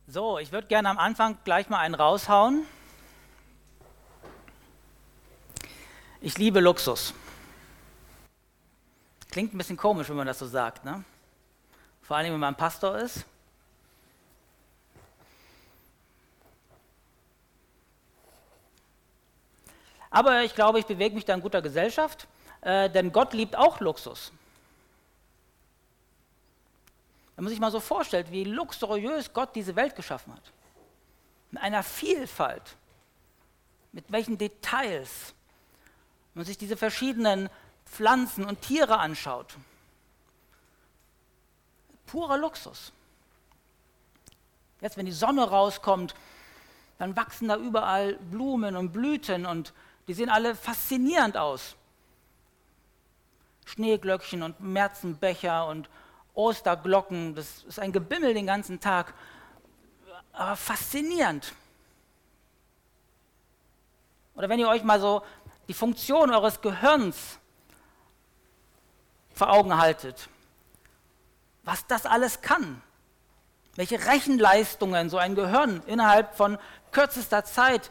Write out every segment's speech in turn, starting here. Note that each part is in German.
So, ich würde gerne am Anfang gleich mal einen raushauen. Ich liebe Luxus. Klingt ein bisschen komisch, wenn man das so sagt, ne? Vor allem, wenn man Pastor ist. Aber ich glaube, ich bewege mich da in guter Gesellschaft, denn Gott liebt auch Luxus. Wenn man sich mal so vorstellt, wie luxuriös Gott diese Welt geschaffen hat. Mit einer Vielfalt, mit welchen Details. Wenn man sich diese verschiedenen Pflanzen und Tiere anschaut. Purer Luxus. Jetzt, wenn die Sonne rauskommt, dann wachsen da überall Blumen und Blüten und die sehen alle faszinierend aus. Schneeglöckchen und Märzenbecher und Osterglocken, das ist ein Gebimmel den ganzen Tag, aber faszinierend. Oder wenn ihr euch mal so die Funktion eures Gehirns vor Augen haltet, was das alles kann, welche Rechenleistungen so ein Gehirn innerhalb von kürzester Zeit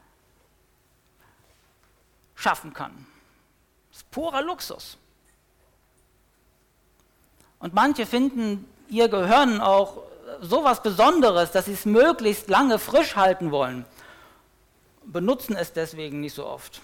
schaffen kann. Das ist purer Luxus. Und manche finden ihr Gehirn auch so was Besonderes, dass sie es möglichst lange frisch halten wollen, benutzen es deswegen nicht so oft.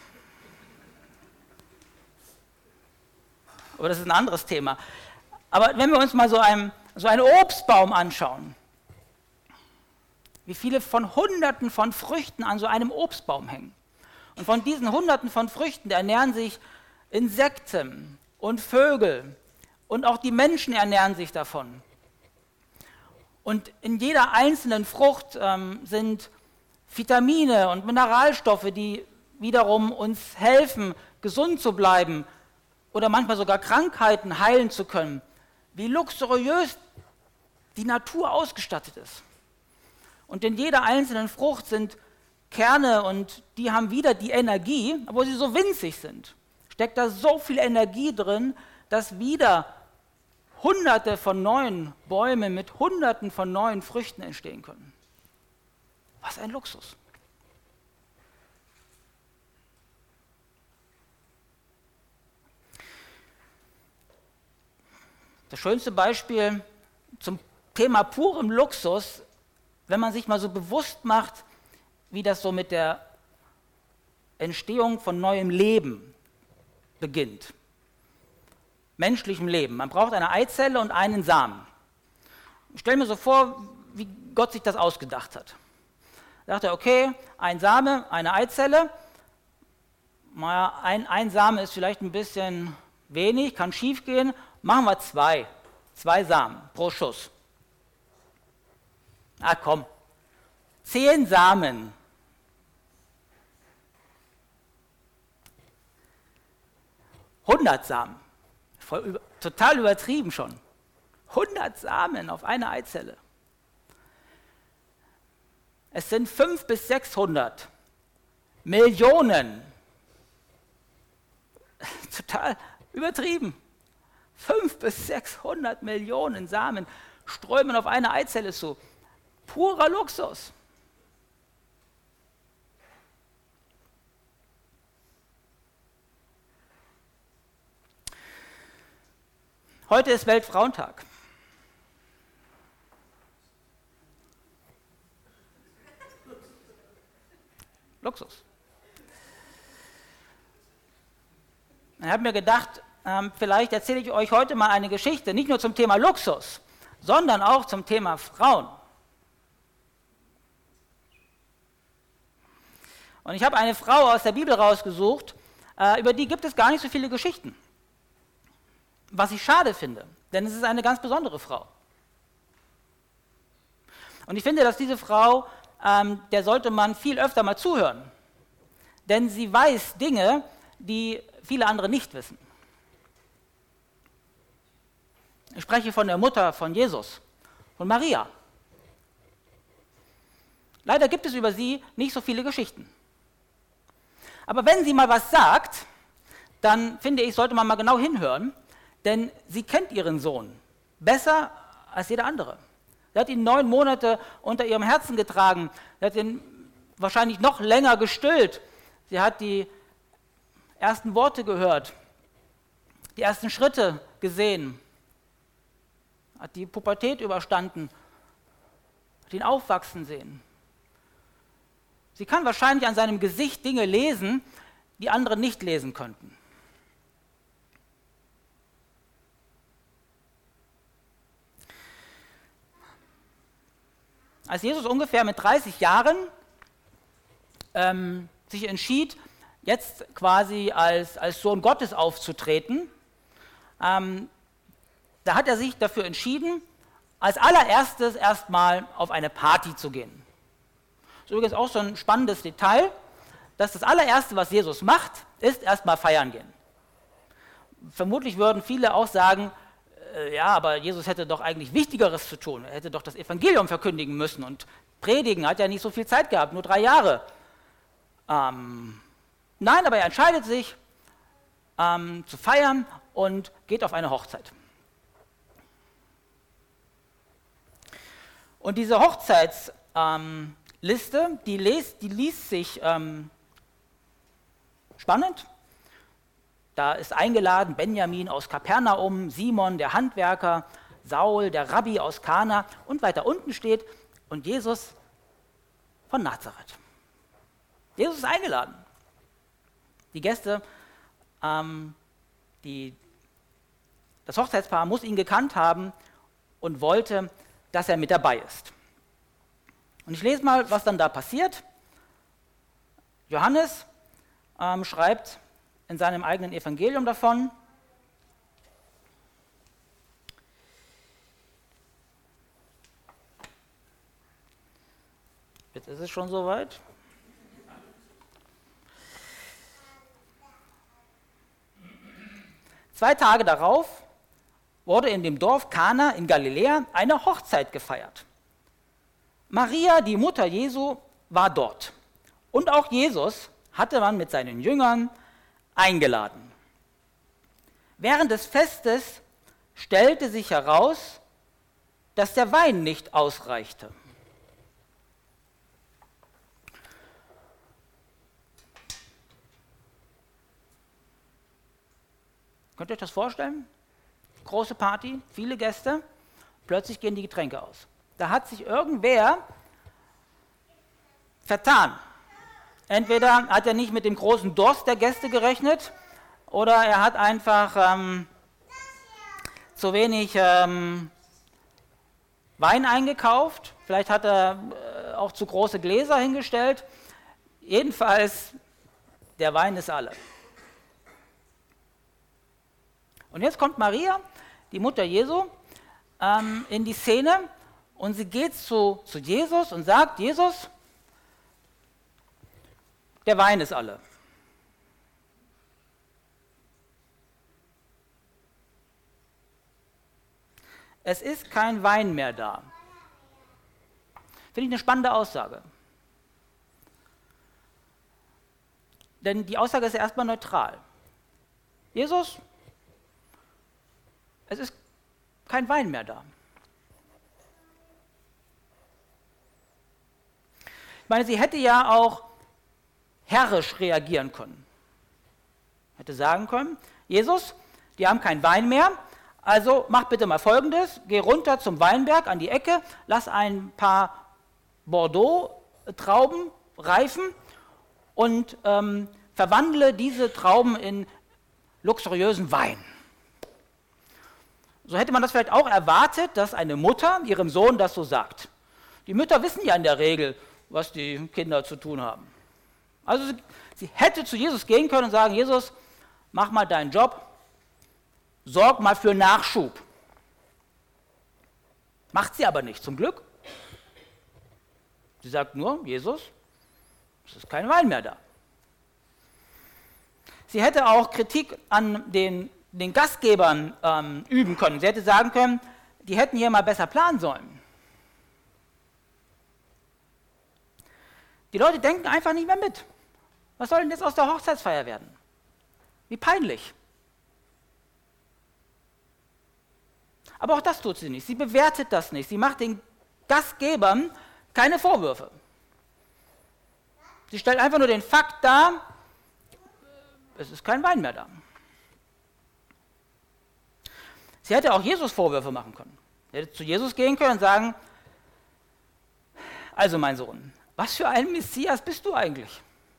Aber das ist ein anderes Thema. Aber wenn wir uns mal so einen Obstbaum anschauen, wie viele von Hunderten von Früchten an so einem Obstbaum hängen. Und von diesen Hunderten von Früchten ernähren sich Insekten und Vögel. Und auch die Menschen ernähren sich davon. Und in jeder einzelnen Frucht sind Vitamine und Mineralstoffe, die wiederum uns helfen, gesund zu bleiben oder manchmal sogar Krankheiten heilen zu können. Wie luxuriös die Natur ausgestattet ist. Und in jeder einzelnen Frucht sind Kerne und die haben wieder die Energie, obwohl sie so winzig sind. Steckt da so viel Energie drin, dass wieder Hunderte von neuen Bäumen mit Hunderten von neuen Früchten entstehen können. Was ein Luxus. Das schönste Beispiel zum Thema purem Luxus, wenn man sich mal so bewusst macht, wie das so mit der Entstehung von neuem Leben beginnt. Menschlichem Leben. Man braucht eine Eizelle und einen Samen. Ich stelle mir so vor, wie Gott sich das ausgedacht hat. Da dachte er, okay, ein Same, eine Eizelle. Ein Same ist vielleicht ein bisschen wenig, kann schief gehen. Machen wir zwei Samen pro Schuss. Ah komm, 10 Samen. Samen. Total übertrieben schon. 100 Samen auf eine Eizelle. Es sind 500 bis 600 Millionen. Total übertrieben. 500 bis 600 Millionen Samen strömen auf eine Eizelle zu. Purer Luxus. Heute ist Weltfrauentag. Luxus. Ich habe mir gedacht, vielleicht erzähle ich euch heute mal eine Geschichte, nicht nur zum Thema Luxus, sondern auch zum Thema Frauen. Und ich habe eine Frau aus der Bibel rausgesucht, über die gibt es gar nicht so viele Geschichten. Was ich schade finde, denn es ist eine ganz besondere Frau. Und ich finde, dass diese Frau, der sollte man viel öfter mal zuhören. Denn sie weiß Dinge, die viele andere nicht wissen. Ich spreche von der Mutter von Jesus, von Maria. Leider gibt es über sie nicht so viele Geschichten. Aber wenn sie mal was sagt, dann finde ich, sollte man mal genau hinhören, denn sie kennt ihren Sohn besser als jeder andere. Sie hat ihn 9 Monate unter ihrem Herzen getragen. Sie hat ihn wahrscheinlich noch länger gestillt. Sie hat die ersten Worte gehört, die ersten Schritte gesehen, hat die Pubertät überstanden, hat ihn aufwachsen sehen. Sie kann wahrscheinlich an seinem Gesicht Dinge lesen, die andere nicht lesen könnten. Als Jesus ungefähr mit 30 Jahren sich entschied, jetzt quasi als Sohn Gottes aufzutreten, da hat er sich dafür entschieden, als allererstes erstmal auf eine Party zu gehen. Das ist übrigens auch so ein spannendes Detail, dass das allererste, was Jesus macht, ist erstmal feiern gehen. Vermutlich würden viele auch sagen, ja, aber Jesus hätte doch eigentlich Wichtigeres zu tun. Er hätte doch das Evangelium verkündigen müssen und predigen, hat ja nicht so viel Zeit gehabt, nur 3 Jahre. Nein, aber er entscheidet sich zu feiern und geht auf eine Hochzeit. Und diese Hochzeitsliste, die liest sich spannend. Da ist eingeladen Benjamin aus Kapernaum, Simon, der Handwerker, Saul, der Rabbi aus Kana und weiter unten steht und Jesus von Nazareth. Jesus ist eingeladen. Die Gäste, das Hochzeitspaar muss ihn gekannt haben und wollte, dass er mit dabei ist. Und ich lese mal, was dann da passiert. Johannes schreibt in seinem eigenen Evangelium davon. Jetzt ist es schon soweit. Zwei Tage darauf wurde in dem Dorf Kana in Galiläa eine Hochzeit gefeiert. Maria, die Mutter Jesu, war dort. Und auch Jesus hatte man mit seinen Jüngern eingeladen. Während des Festes stellte sich heraus, dass der Wein nicht ausreichte. Könnt ihr euch das vorstellen? Große Party, viele Gäste, plötzlich gehen die Getränke aus. Da hat sich irgendwer vertan. Entweder hat er nicht mit dem großen Durst der Gäste gerechnet oder er hat einfach zu wenig Wein eingekauft. Vielleicht hat er auch zu große Gläser hingestellt. Jedenfalls, der Wein ist alle. Und jetzt kommt Maria, die Mutter Jesu, in die Szene und sie geht zu Jesus und sagt, Jesus, der Wein ist alle. Es ist kein Wein mehr da. Finde ich eine spannende Aussage. Denn die Aussage ist ja erstmal neutral. Jesus, es ist kein Wein mehr da. Ich meine, sie hätte ja auch herrisch reagieren können. Hätte sagen können, Jesus, die haben keinen Wein mehr, also mach bitte mal Folgendes, geh runter zum Weinberg an die Ecke, lass ein paar Bordeaux-Trauben reifen und verwandle diese Trauben in luxuriösen Wein. So hätte man das vielleicht auch erwartet, dass eine Mutter ihrem Sohn das so sagt. Die Mütter wissen ja in der Regel, was die Kinder zu tun haben. Also sie hätte zu Jesus gehen können und sagen, Jesus, mach mal deinen Job, sorg mal für Nachschub. Macht sie aber nicht, zum Glück. Sie sagt nur, Jesus, es ist kein Wein mehr da. Sie hätte auch Kritik an den Gastgebern üben können. Sie hätte sagen können, die hätten hier mal besser planen sollen. Die Leute denken einfach nicht mehr mit. Was soll denn jetzt aus der Hochzeitsfeier werden? Wie peinlich. Aber auch das tut sie nicht. Sie bewertet das nicht. Sie macht den Gastgebern keine Vorwürfe. Sie stellt einfach nur den Fakt dar, es ist kein Wein mehr da. Sie hätte auch Jesus Vorwürfe machen können. Sie hätte zu Jesus gehen können und sagen, also mein Sohn, was für ein Messias bist du eigentlich?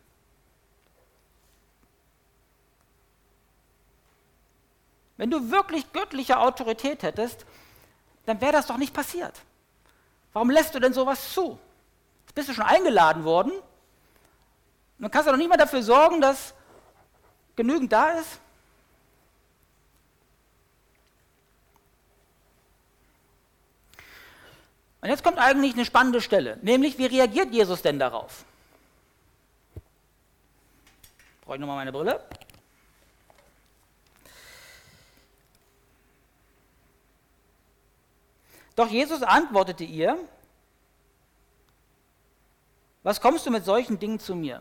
Wenn du wirklich göttliche Autorität hättest, dann wäre das doch nicht passiert. Warum lässt du denn sowas zu? Jetzt bist du schon eingeladen worden. Dann kannst du doch nicht mal dafür sorgen, dass genügend da ist. Und jetzt kommt eigentlich eine spannende Stelle, nämlich wie reagiert Jesus denn darauf? Brauche ich nochmal meine Brille? Doch Jesus antwortete ihr, was kommst du mit solchen Dingen zu mir?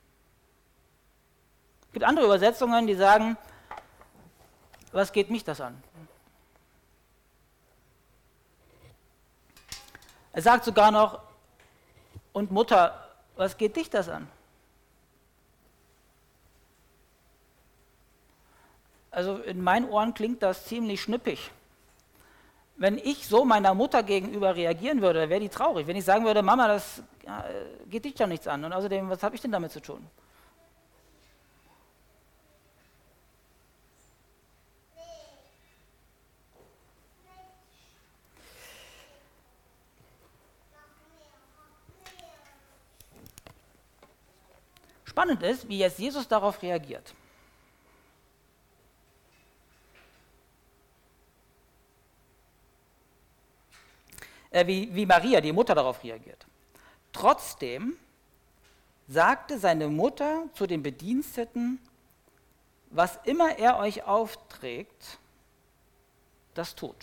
Es gibt andere Übersetzungen, die sagen, was geht mich das an? Er sagt sogar noch, und Mutter, was geht dich das an? Also in meinen Ohren klingt das ziemlich schnippig. Wenn ich so meiner Mutter gegenüber reagieren würde, wäre die traurig. Wenn ich sagen würde, Mama, das geht dich doch nichts an. Und außerdem, was habe ich denn damit zu tun? Spannend ist, wie jetzt Jesus darauf reagiert. Wie Maria, die Mutter, darauf reagiert. Trotzdem sagte seine Mutter zu den Bediensteten, was immer er euch aufträgt, das tut.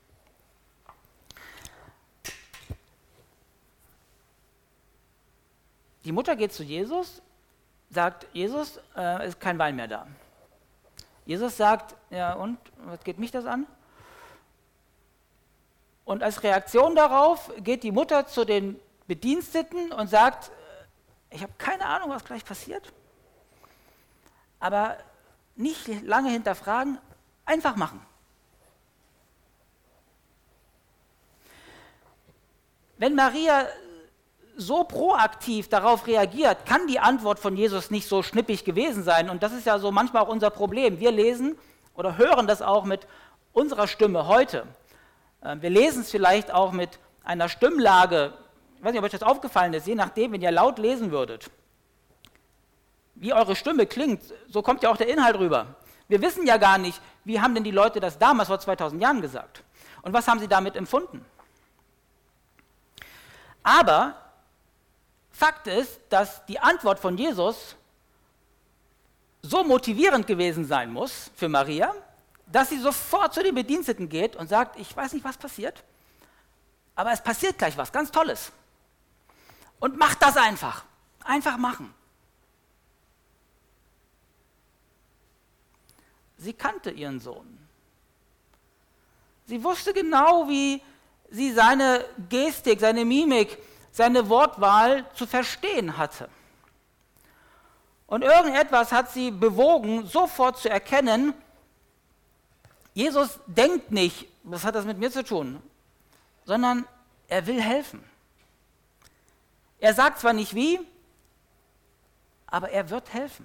Die Mutter geht zu Jesus, sagt, Jesus, ist kein Wein mehr da. Jesus sagt, ja und, was geht mich das an? Und als Reaktion darauf geht die Mutter zu den Bediensteten und sagt, ich habe keine Ahnung, was gleich passiert, aber nicht lange hinterfragen, einfach machen. Wenn Maria so proaktiv darauf reagiert, kann die Antwort von Jesus nicht so schnippig gewesen sein. Und das ist ja so manchmal auch unser Problem. Wir lesen oder hören das auch mit unserer Stimme heute. Wir lesen es vielleicht auch mit einer Stimmlage, ich weiß nicht, ob euch das aufgefallen ist, je nachdem, wenn ihr laut lesen würdet, wie eure Stimme klingt, so kommt ja auch der Inhalt rüber. Wir wissen ja gar nicht, wie haben denn die Leute das damals vor 2000 Jahren gesagt und was haben sie damit empfunden. Aber Fakt ist, dass die Antwort von Jesus so motivierend gewesen sein muss für Maria, dass sie sofort zu den Bediensteten geht und sagt, ich weiß nicht, was passiert, aber es passiert gleich was ganz Tolles. Und macht das einfach. Einfach machen. Sie kannte ihren Sohn. Sie wusste genau, wie sie seine Gestik, seine Mimik, seine Wortwahl zu verstehen hatte. Und irgendetwas hat sie bewogen, sofort zu erkennen, Jesus denkt nicht, was hat das mit mir zu tun, sondern er will helfen. Er sagt zwar nicht wie, aber er wird helfen.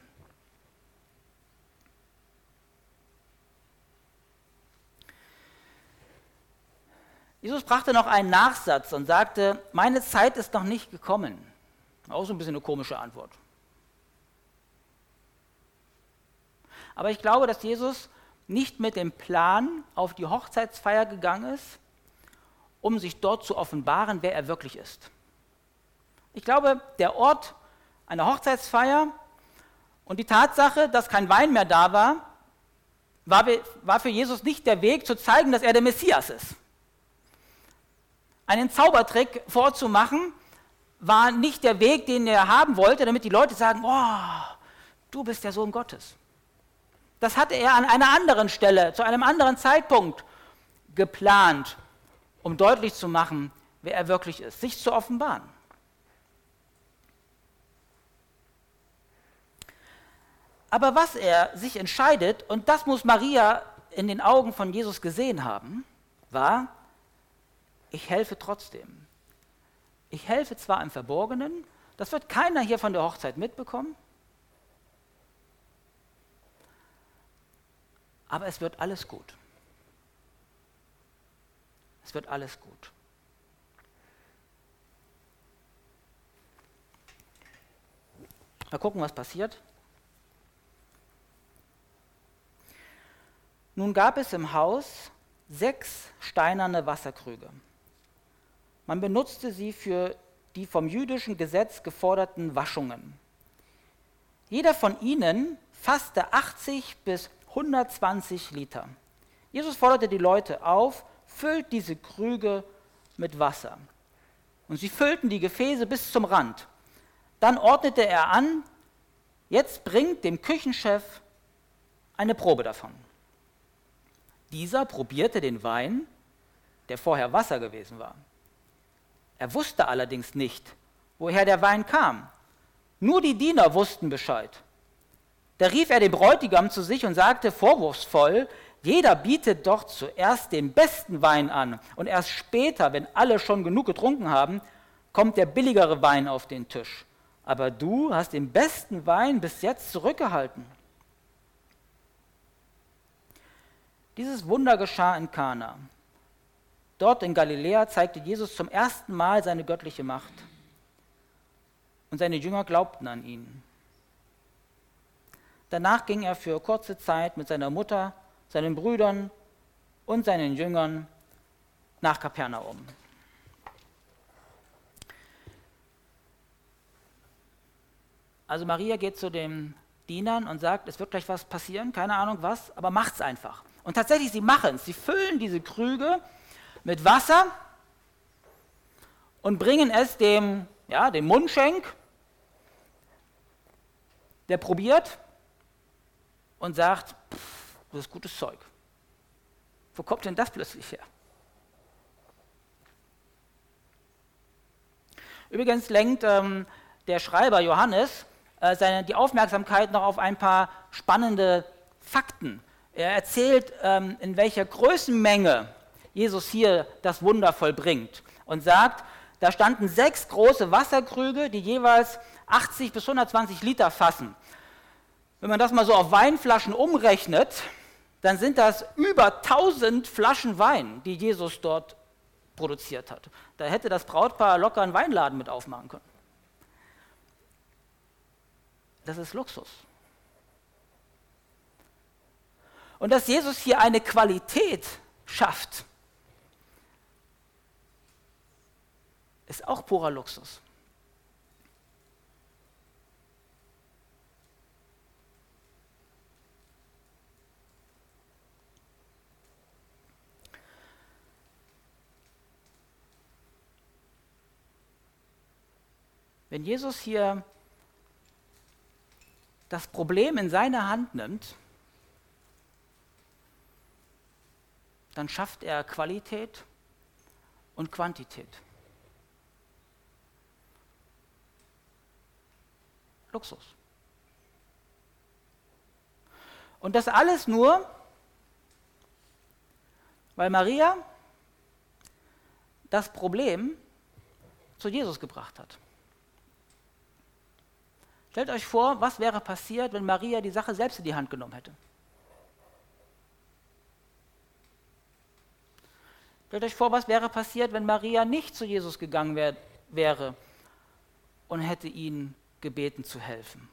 Jesus brachte noch einen Nachsatz und sagte, meine Zeit ist noch nicht gekommen. Auch so ein bisschen eine komische Antwort. Aber ich glaube, dass Jesus nicht mit dem Plan auf die Hochzeitsfeier gegangen ist, um sich dort zu offenbaren, wer er wirklich ist. Ich glaube, der Ort einer Hochzeitsfeier und die Tatsache, dass kein Wein mehr da war für Jesus nicht der Weg, zu zeigen, dass er der Messias ist. Einen Zaubertrick vorzumachen, war nicht der Weg, den er haben wollte, damit die Leute sagen, oh, du bist der Sohn Gottes. Das hatte er an einer anderen Stelle, zu einem anderen Zeitpunkt geplant, um deutlich zu machen, wer er wirklich ist, sich zu offenbaren. Aber was er sich entscheidet, und das muss Maria in den Augen von Jesus gesehen haben, war, ich helfe trotzdem. Ich helfe zwar im Verborgenen, das wird keiner hier von der Hochzeit mitbekommen, aber es wird alles gut. Es wird alles gut. Mal gucken, was passiert. Nun gab es im Haus 6 steinerne Wasserkrüge. Man benutzte sie für die vom jüdischen Gesetz geforderten Waschungen. Jeder von ihnen fasste 80 bis 120 Liter. Jesus forderte die Leute auf, füllt diese Krüge mit Wasser. Und sie füllten die Gefäße bis zum Rand. Dann ordnete er an, jetzt bringt dem Küchenchef eine Probe davon. Dieser probierte den Wein, der vorher Wasser gewesen war. Er wusste allerdings nicht, woher der Wein kam. Nur die Diener wussten Bescheid. Da rief er den Bräutigam zu sich und sagte vorwurfsvoll, jeder bietet doch zuerst den besten Wein an und erst später, wenn alle schon genug getrunken haben, kommt der billigere Wein auf den Tisch. Aber du hast den besten Wein bis jetzt zurückgehalten. Dieses Wunder geschah in Kana. Dort in Galiläa zeigte Jesus zum ersten Mal seine göttliche Macht. Und seine Jünger glaubten an ihn. Danach ging er für kurze Zeit mit seiner Mutter, seinen Brüdern und seinen Jüngern nach Kapernaum. Also Maria geht zu den Dienern und sagt, es wird gleich was passieren, keine Ahnung was, aber macht's einfach. Und tatsächlich, sie machen es. Sie füllen diese Krüge mit Wasser und bringen es dem Mundschenk, der probiert und sagt, das ist gutes Zeug. Wo kommt denn das plötzlich her? Übrigens lenkt der Schreiber Johannes die Aufmerksamkeit noch auf ein paar spannende Fakten. Er erzählt, in welcher Größenmenge Jesus hier das Wunder vollbringt und sagt, da standen 6 große Wasserkrüge, die jeweils 80 bis 120 Liter fassen. Wenn man das mal so auf Weinflaschen umrechnet, dann sind das über 1000 Flaschen Wein, die Jesus dort produziert hat. Da hätte das Brautpaar locker einen Weinladen mit aufmachen können. Das ist Luxus. Und dass Jesus hier eine Qualität schafft, ist auch purer Luxus. Wenn Jesus hier das Problem in seine Hand nimmt, dann schafft er Qualität und Quantität. Luxus. Und das alles nur, weil Maria das Problem zu Jesus gebracht hat. Stellt euch vor, was wäre passiert, wenn Maria die Sache selbst in die Hand genommen hätte. Stellt euch vor, was wäre passiert, wenn Maria nicht zu Jesus gegangen wäre und hätte ihn gebeten zu helfen.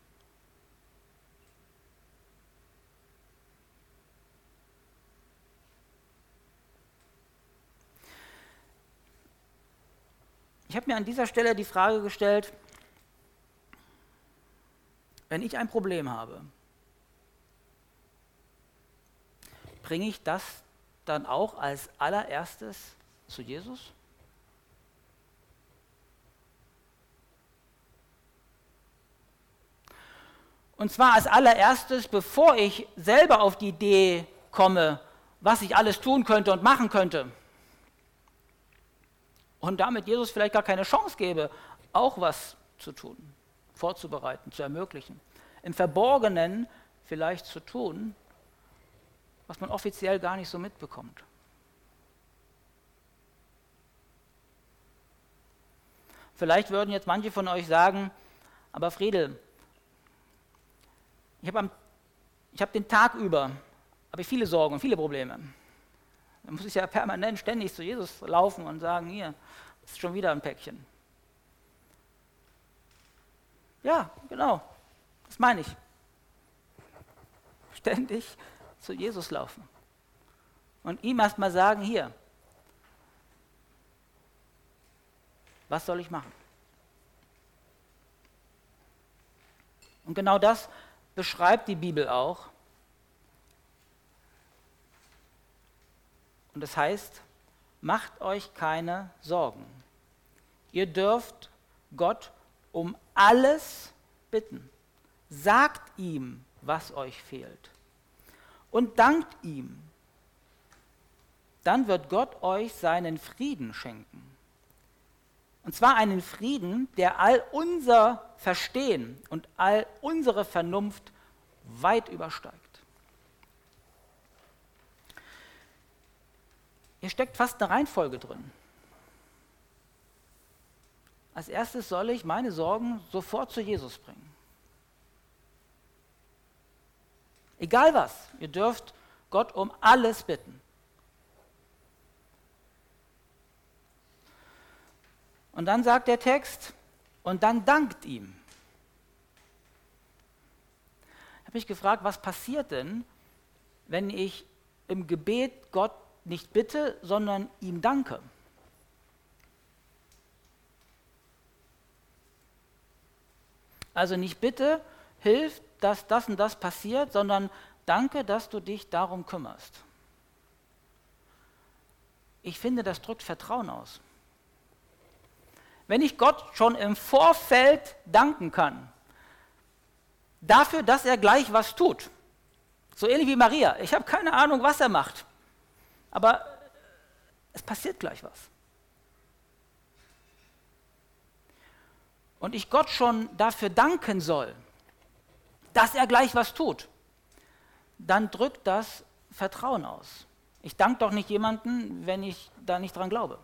Ich habe mir an dieser Stelle die Frage gestellt, wenn ich ein Problem habe, bringe ich das dann auch als allererstes zu Jesus? Und zwar als allererstes, bevor ich selber auf die Idee komme, was ich alles tun könnte und machen könnte. und damit Jesus vielleicht gar keine Chance gebe, auch was zu tun, vorzubereiten, zu ermöglichen. Im Verborgenen vielleicht zu tun, was man offiziell gar nicht so mitbekommt. Vielleicht würden jetzt manche von euch sagen, aber Friedel, ich habe den Tag über viele Sorgen und viele Probleme. Dann muss ich ja permanent ständig zu Jesus laufen und sagen, hier, ist schon wieder ein Päckchen. Ja, genau, das meine ich. Ständig zu Jesus laufen und ihm erstmal sagen, hier, was soll ich machen? Und genau das beschreibt die Bibel auch. Und das heißt, macht euch keine Sorgen. Ihr dürft Gott um alles bitten. Sagt ihm, was euch fehlt. Und dankt ihm. Dann wird Gott euch seinen Frieden schenken. Und zwar einen Frieden, der all unser Verstehen und all unsere Vernunft weit übersteigt. Hier steckt fast eine Reihenfolge drin. Als erstes soll ich meine Sorgen sofort zu Jesus bringen. Egal was, ihr dürft Gott um alles bitten. Und dann sagt der Text, und dann dankt ihm. Ich habe mich gefragt, was passiert denn, wenn ich im Gebet Gott nicht bitte, sondern ihm danke? Also nicht bitte, hilf, dass das und das passiert, sondern danke, dass du dich darum kümmerst. Ich finde, das drückt Vertrauen aus. Wenn ich Gott schon im Vorfeld danken kann, dafür, dass er gleich was tut, so ähnlich wie Maria, ich habe keine Ahnung, was er macht, aber es passiert gleich was. Und ich Gott schon dafür danken soll, dass er gleich was tut, dann drückt das Vertrauen aus. Ich danke doch nicht jemandem, wenn ich da nicht dran glaube.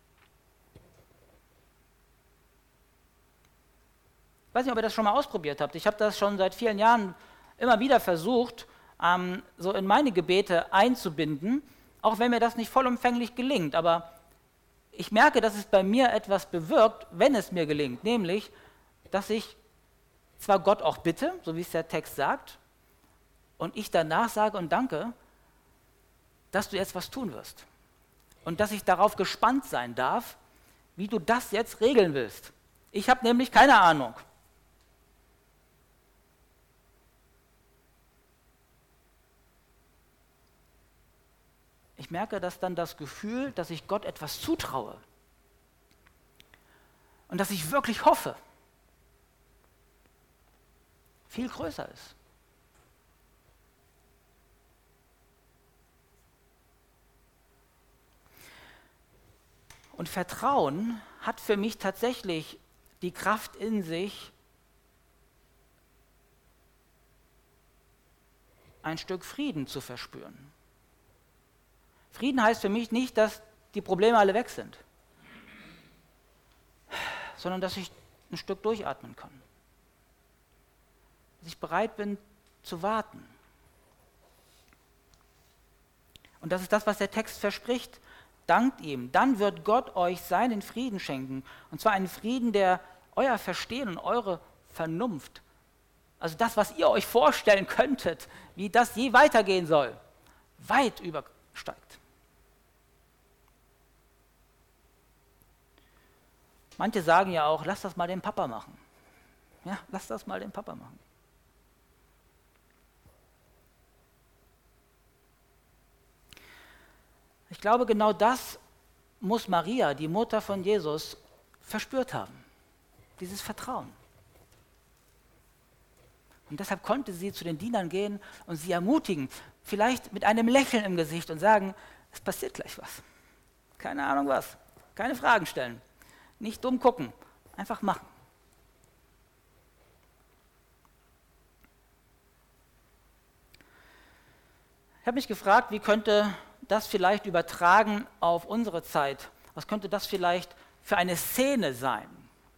Ich weiß nicht, ob ihr das schon mal ausprobiert habt. Ich habe das schon seit vielen Jahren immer wieder versucht, so in meine Gebete einzubinden, auch wenn mir das nicht vollumfänglich gelingt. Aber ich merke, dass es bei mir etwas bewirkt, wenn es mir gelingt, nämlich, dass ich zwar Gott auch bitte, so wie es der Text sagt, und ich danach sage und danke, dass du jetzt was tun wirst. Und dass ich darauf gespannt sein darf, wie du das jetzt regeln willst. Ich habe nämlich keine Ahnung. Ich merke, dass dann das Gefühl, dass ich Gott etwas zutraue und dass ich wirklich hoffe, viel größer ist. Und Vertrauen hat für mich tatsächlich die Kraft in sich, ein Stück Frieden zu verspüren. Frieden heißt für mich nicht, dass die Probleme alle weg sind, sondern dass ich ein Stück durchatmen kann. Dass ich bereit bin zu warten. Und das ist das, was der Text verspricht. Dankt ihm, dann wird Gott euch seinen Frieden schenken. Und zwar einen Frieden, der euer Verstehen und eure Vernunft, also das, was ihr euch vorstellen könntet, wie das je weitergehen soll, weit übersteigt. Manche sagen ja auch, lass das mal den Papa machen. Ja, lass das mal den Papa machen. Ich glaube, genau das muss Maria, die Mutter von Jesus, verspürt haben. Dieses Vertrauen. Und deshalb konnte sie zu den Dienern gehen und sie ermutigen, vielleicht mit einem Lächeln im Gesicht und sagen, es passiert gleich was. Keine Ahnung was. Keine Fragen stellen. Nicht dumm gucken. Einfach machen. Ich habe mich gefragt, wie könnte das vielleicht übertragen auf unsere Zeit? Was könnte das vielleicht für eine Szene sein,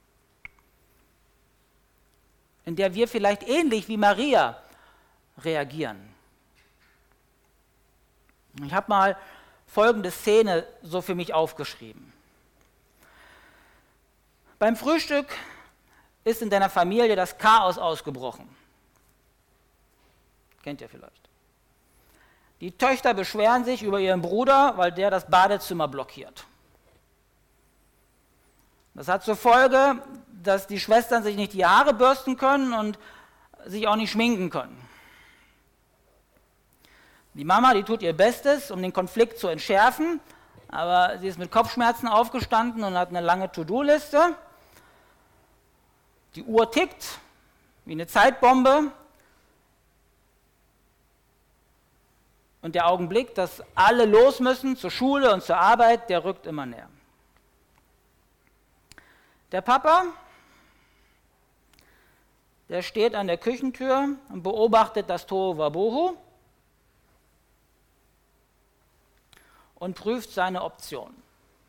in der wir vielleicht ähnlich wie Maria reagieren? Ich habe mal folgende Szene so für mich aufgeschrieben. Beim Frühstück ist in deiner Familie das Chaos ausgebrochen. Kennt ihr vielleicht. Die Töchter beschweren sich über ihren Bruder, weil der das Badezimmer blockiert. Das hat zur Folge, dass die Schwestern sich nicht die Haare bürsten können und sich auch nicht schminken können. Die Mama, die tut ihr Bestes, um den Konflikt zu entschärfen, aber sie ist mit Kopfschmerzen aufgestanden und hat eine lange To-Do-Liste. Die Uhr tickt wie eine Zeitbombe. Und der Augenblick, dass alle los müssen zur Schule und zur Arbeit, der rückt immer näher. Der Papa, der steht an der Küchentür und beobachtet das Tohuwabohu und prüft seine Optionen.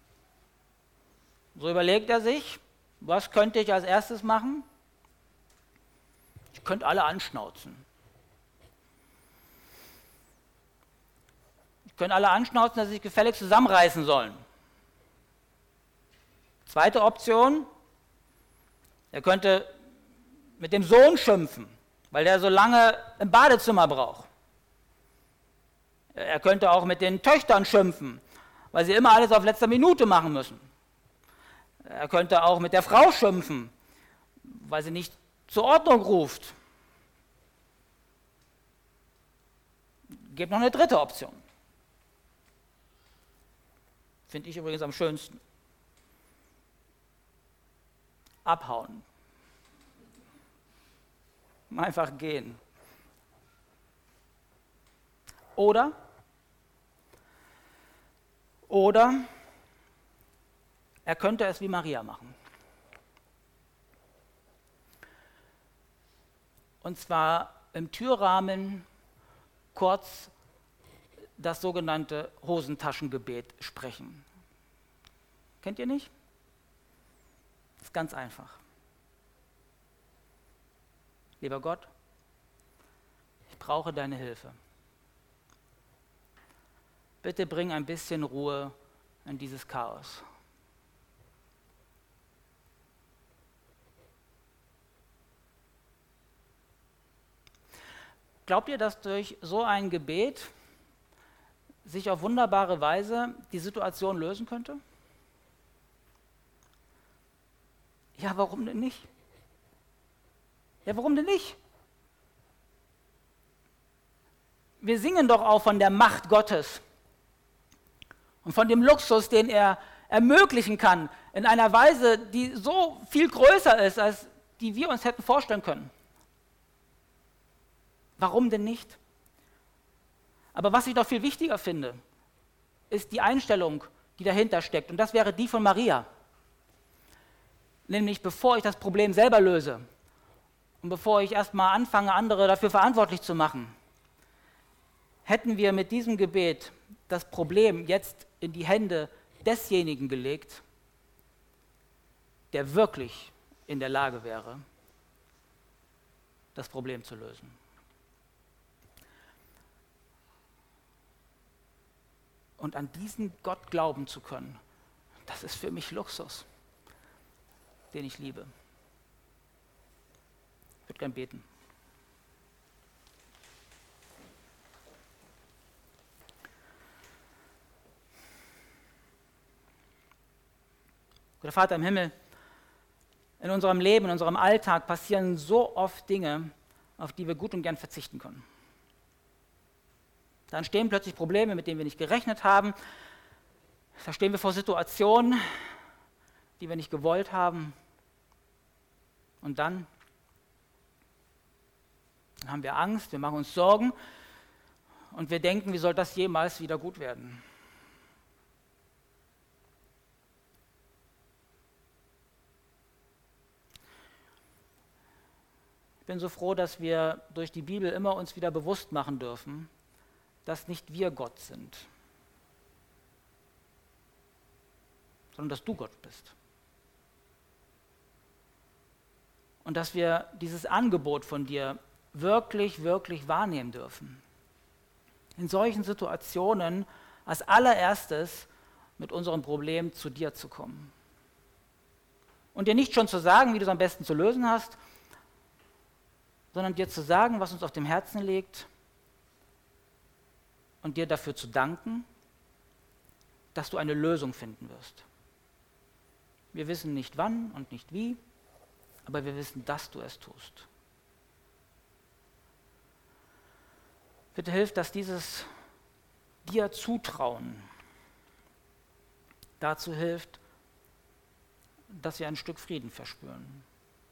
So überlegt er sich, was könnte ich als erstes machen? Ich könnte alle anschnauzen. Ich könnte alle anschnauzen, dass sie sich gefälligst zusammenreißen sollen. Zweite Option, er könnte mit dem Sohn schimpfen, weil der so lange im Badezimmer braucht. Er könnte auch mit den Töchtern schimpfen, weil sie immer alles auf letzter Minute machen müssen. Er könnte auch mit der Frau schimpfen, weil sie nicht zur Ordnung ruft. Es gibt noch eine dritte Option. Finde ich übrigens am schönsten. Abhauen. Einfach gehen. Oder er könnte es wie Maria machen. Und zwar im Türrahmen kurz das sogenannte Hosentaschengebet sprechen. Kennt ihr nicht? Das ist ganz einfach. Lieber Gott, ich brauche deine Hilfe. Bitte bring ein bisschen Ruhe in dieses Chaos. Glaubt ihr, dass durch so ein Gebet sich auf wunderbare Weise die Situation lösen könnte? Ja, warum denn nicht? Ja, warum denn nicht? Wir singen doch auch von der Macht Gottes und von dem Luxus, den er ermöglichen kann, in einer Weise, die so viel größer ist, als die wir uns hätten vorstellen können. Warum denn nicht? Aber was ich doch viel wichtiger finde, ist die Einstellung, die dahinter steckt. Und das wäre die von Maria. Nämlich, bevor ich das Problem selber löse und bevor ich erstmal anfange, andere dafür verantwortlich zu machen, hätten wir mit diesem Gebet das Problem jetzt in die Hände desjenigen gelegt, der wirklich in der Lage wäre, das Problem zu lösen. Und an diesen Gott glauben zu können, das ist für mich Luxus, den ich liebe. Ich würde gern beten. Guter Vater im Himmel, in unserem Leben, in unserem Alltag passieren so oft Dinge, auf die wir gut und gern verzichten können. Da entstehen plötzlich Probleme, mit denen wir nicht gerechnet haben. Da stehen wir vor Situationen, die wir nicht gewollt haben. Und dann haben wir Angst, wir machen uns Sorgen und wir denken, wie soll das jemals wieder gut werden? bin so froh, dass wir durch die Bibel immer uns wieder bewusst machen dürfen, dass nicht wir Gott sind, sondern dass du Gott bist. Und dass wir dieses Angebot von dir wirklich, wirklich wahrnehmen dürfen. In solchen Situationen als allererstes mit unserem Problem zu dir zu kommen. Und dir nicht schon zu sagen, wie du es am besten zu lösen hast, sondern dir zu sagen, was uns auf dem Herzen liegt und dir dafür zu danken, dass du eine Lösung finden wirst. Wir wissen nicht wann und nicht wie, aber wir wissen, dass du es tust. Bitte hilf, dass dieses dir Zutrauen dazu hilft, dass wir ein Stück Frieden verspüren.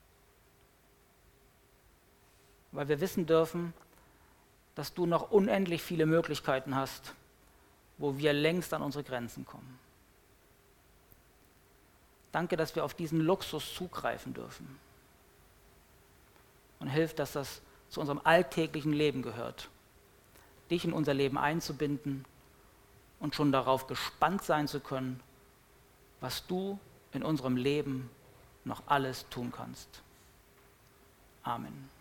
Weil wir wissen dürfen, dass du noch unendlich viele Möglichkeiten hast, wo wir längst an unsere Grenzen kommen. Danke, dass wir auf diesen Luxus zugreifen dürfen. Und hilf, dass das zu unserem alltäglichen Leben gehört, dich in unser Leben einzubinden und schon darauf gespannt sein zu können, was du in unserem Leben noch alles tun kannst. Amen.